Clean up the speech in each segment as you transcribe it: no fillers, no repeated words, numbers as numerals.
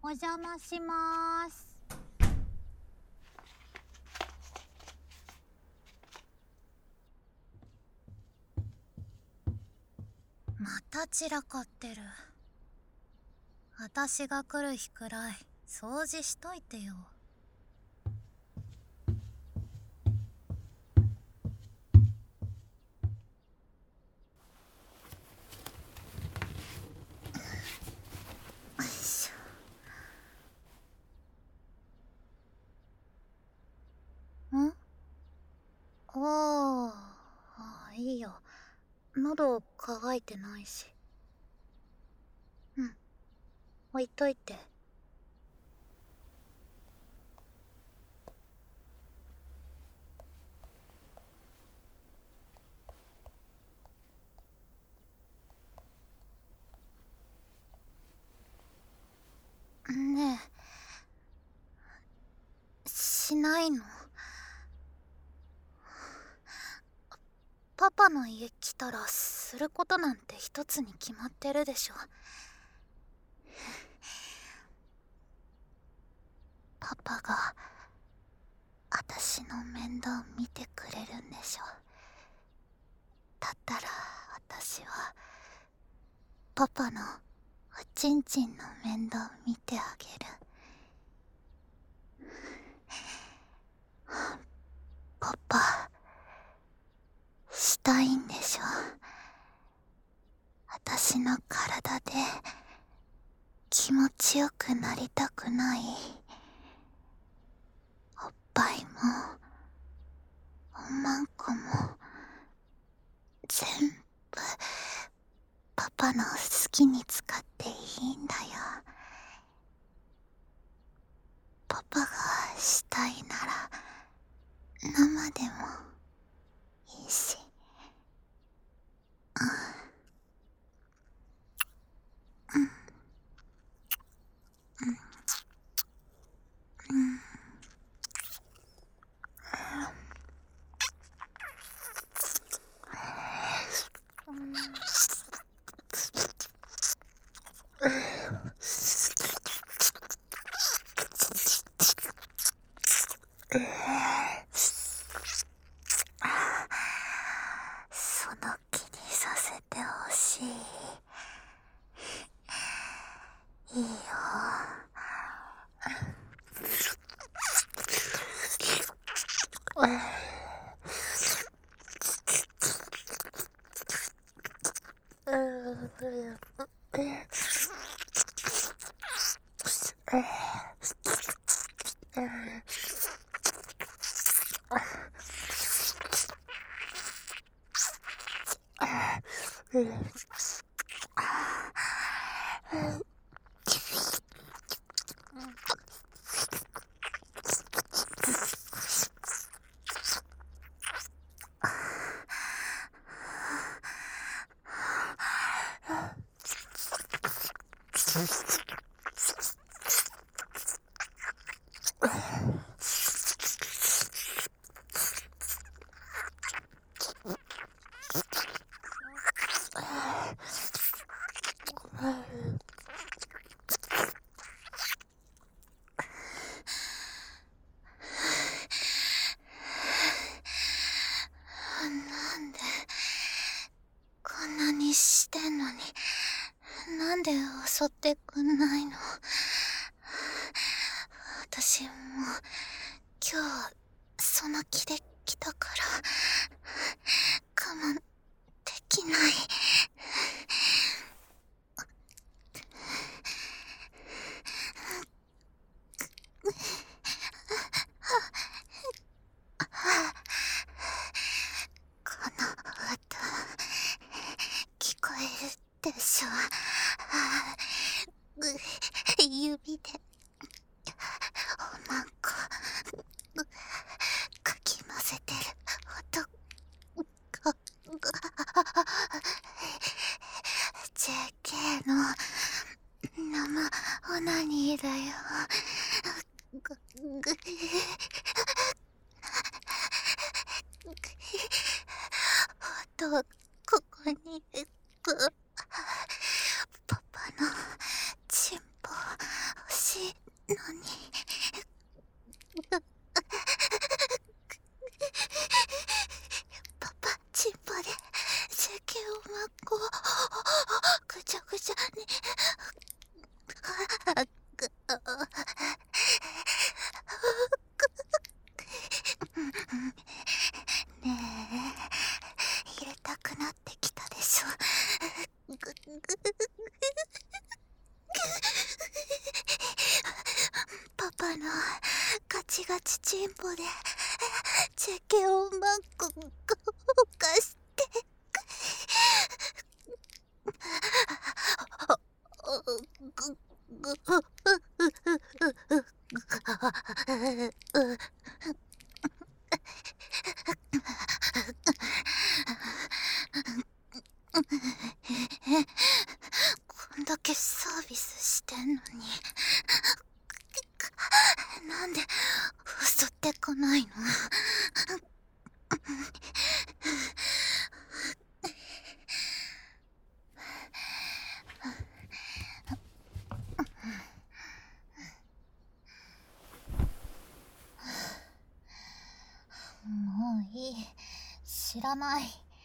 お邪魔します。また散らかってる。私が来る日くらい掃除しといてよ。よいしょ。いいよ。喉乾いてないし。置いといて。ねえ、しないの？パパの家来たらすることなんて一つに決まってるでしょ。パパが私の面倒見てくれるんでしょ。だったら私はパパのおちんちんの面倒見てあげる。パパしたいんでしょ。私の体で気持ちよくなりたくない？おっぱいもおまんこも全部パパの好きに使っていいんだよ。パパがしたいなら生でもいいし。その気にさせてほしい。いいよ。なんでこんなにしてんのになんで襲ってくんないの？私もう今日その気で来たから我慢できない。この音聞こえるでしょ。指でおまんこかき混ぜてる音が JK の生オナニーだよ。音ここにパパのチンポ欲しいこぐちゃぐちゃにねえ、入れたくなってきたでしょ。パパのガチガチチンポでチェケをマンコ動かしてこんだけサービスしてんのになんで襲ってこないの？もういい、知らない。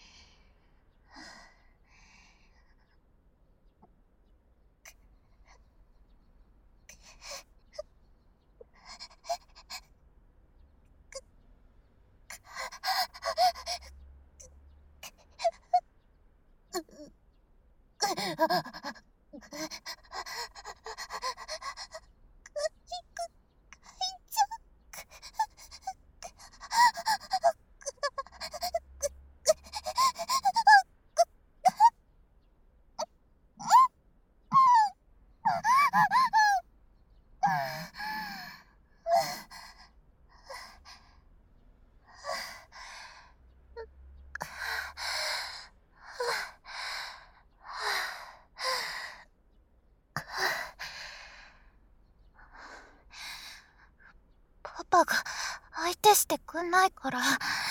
パパが相手してくんないから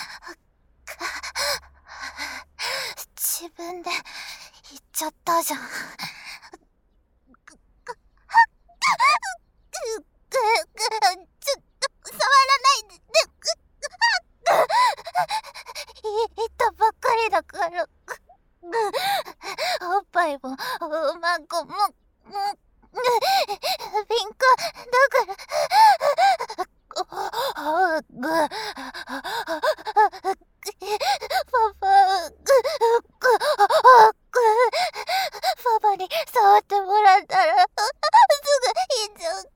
自分で言っちゃったじゃん。ちょっと触らないで。言ったばっかりだから。おっぱいもおまんこも敏感だからパパに触ってもらったらすぐいいじゃん。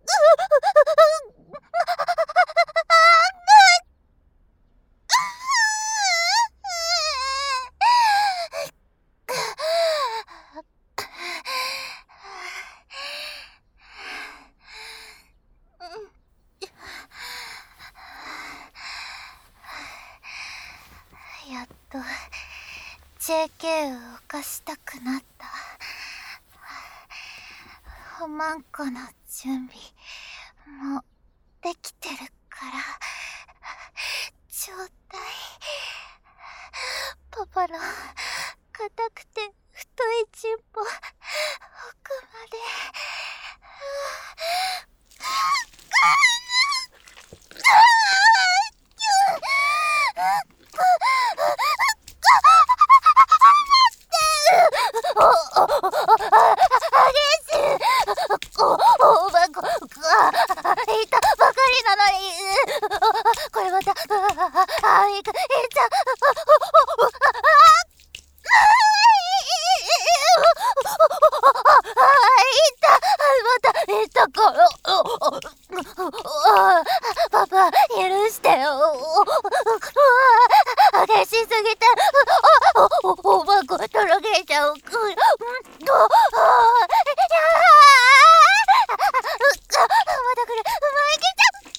やっと JK を犯したくなった。おまんこの準備もうできてるからちょうだい。パパの硬くて太いチンポ奥までおまんこ言ったばかりなのにこれまたいっちゃいたからパパ許してよ。激しすぎておまんことろけちゃう。また来る。いけちゃう。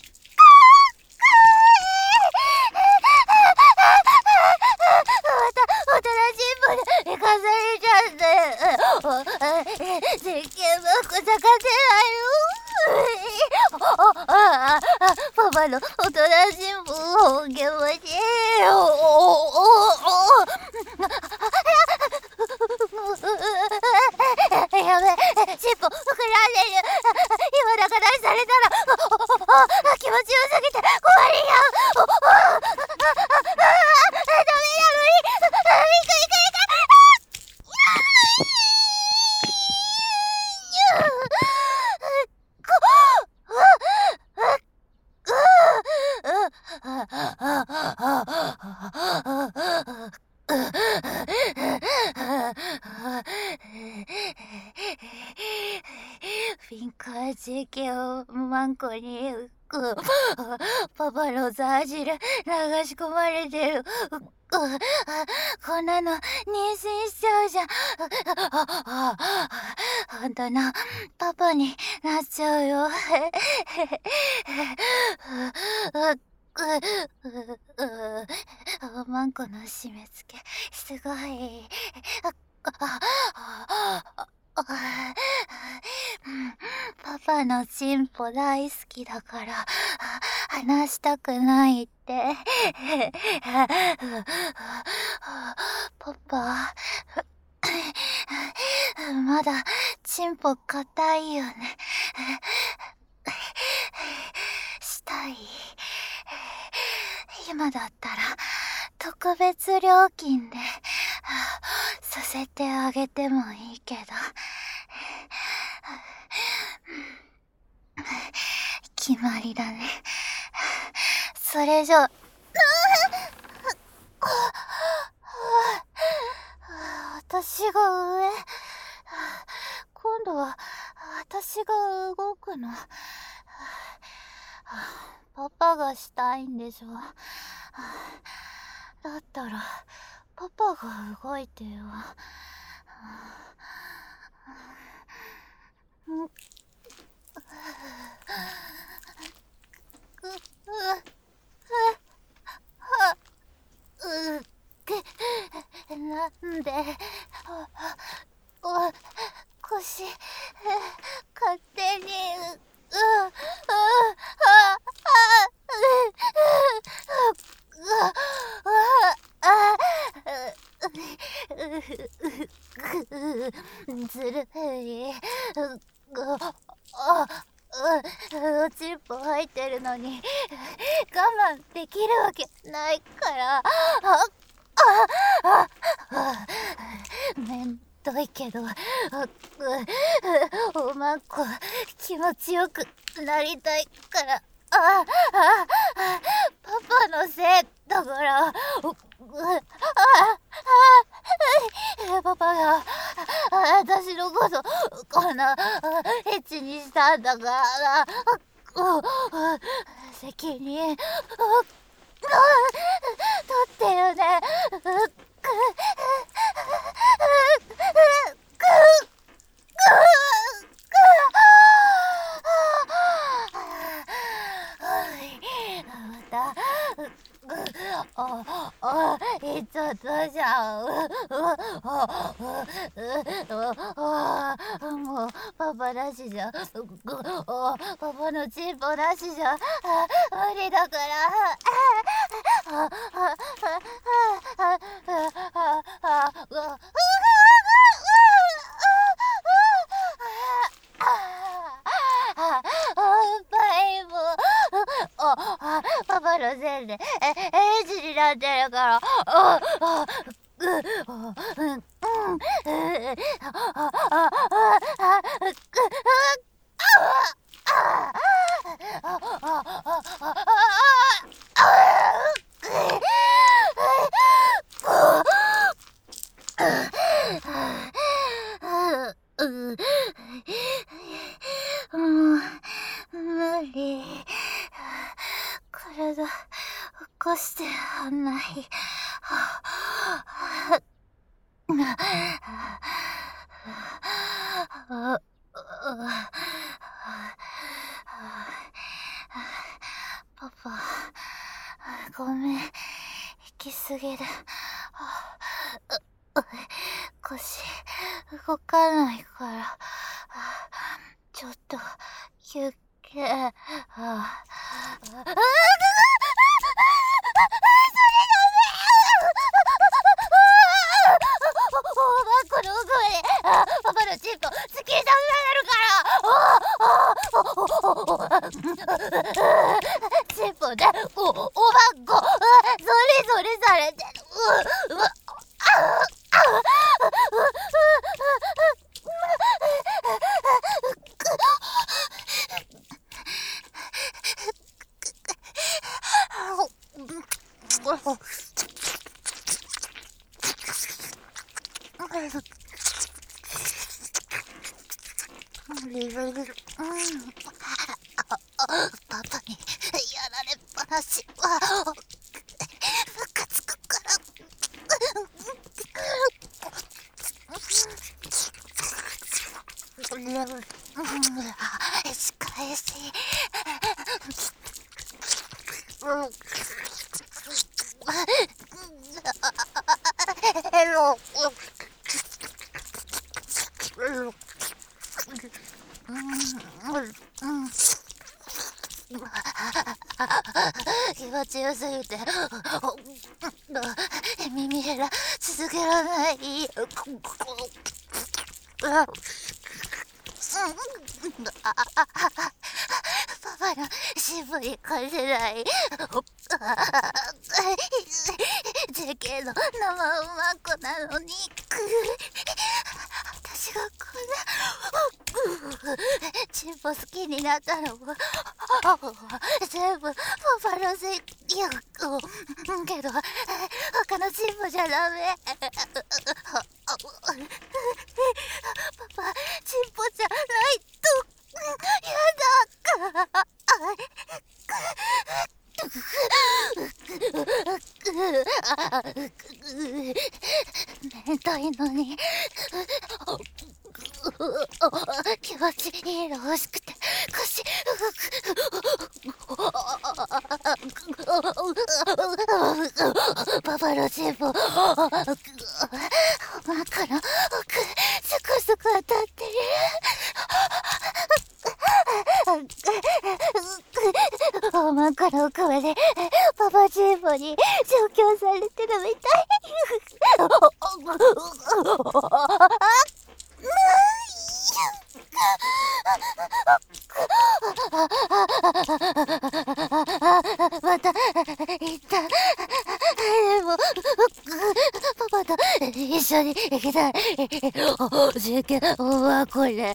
またおとなしいもの行かされちゃって絶景もこ咲かせないよ。パパのおとなしいもん気持ちいいよ。やべえ、尻尾膨らんでる。今だからされたら気持ちよすぎて怖いよ。ダメだ、無理。行く。 ピンク味気をマンコにパパのザージル流し込まれてる。こんなの妊娠しちゃうじゃん。ほんとのパパになっちゃうよ。マンコの締め付けすごい。パパのチンポ大好きだから話したくないって。パパまだチンポ硬いよね。したい。今だったら特別料金でさせてあげてもいいけど、決まりだね。それじゃ私が上、今度は私が動くの。パパがしたいんでしょ。だったらパパが動いてよ。なんで腰勝手にずるい。おちんぽ入ってるのに我慢できるわけないから。めんどいけどおまんこ気持ちよくなりたいから。パパのせいだから。パパが私のことこんなエッチにしたんだから責任取ってよね。言っちゃったじゃん。もうパパなしじゃ、パパのチンポなしじゃ無理だから。パパのせいでエッチになってるから。無理。体起こしてらんない。パパ、ごめん、行き過ぎる。腰動かないから、ちょっと休憩。パパのチンポ突き止められるから。チンポでおばんこそれされてる。 パパにやられっぱなしはムカつくから。仕返し。気持ちよすぎて耳減ら続けられない。パパの渋い感じない。JK の生うまくなのに私がこんなチンポ好きになったのも全部パパのせいやけど他のチンポじゃダメ。パパチンポじゃないとやだ。めんどいのに気持ちいいの欲しくて腰パパのチンポ真っ赤な奥すくすく当たってる。真っ赤な奥までパパチンポに調教されてるみたい。また行った。でもパパと一緒に行きたい。事件はこれ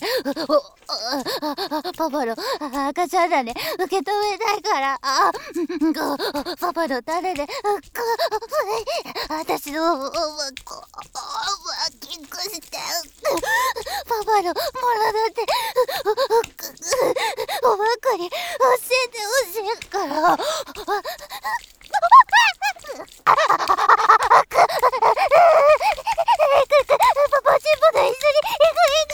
パパの赤ちゃんだね受け止めたいから。パパの種で私のマーキングしてパパのものだっておばかに教えてほしいから。パパチンポと一緒に行く。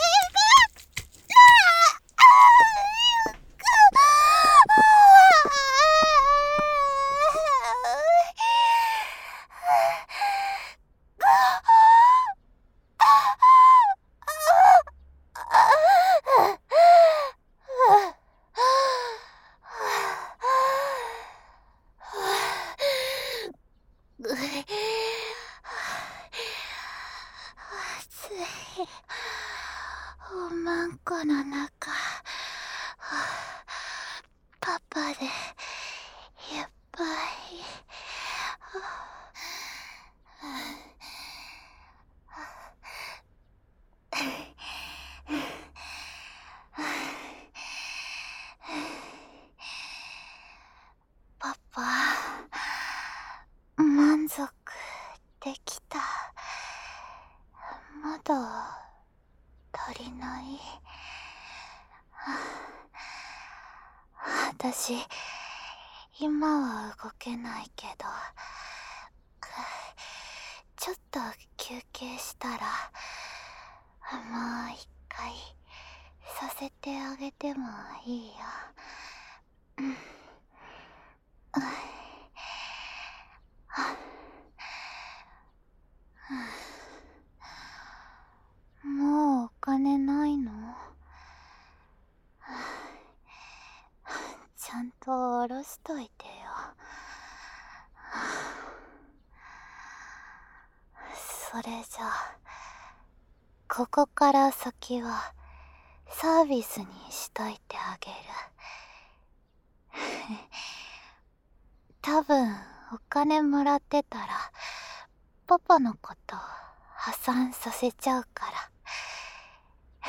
おまんこの中パパでいっぱい。パパ満足できた。まだ足りない。私今は動けないけどちょっと休憩したらもう一回させてあげてもいいよ。もうお金ないの？ちゃんと下ろしといてよ。それじゃあここから先はサービスにしといてあげる。多分お金もらってたらパパのこと破産させちゃうから。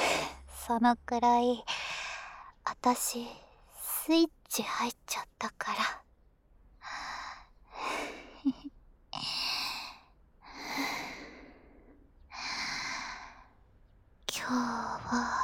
そのくらい私スイッチ入っちゃったから。今日は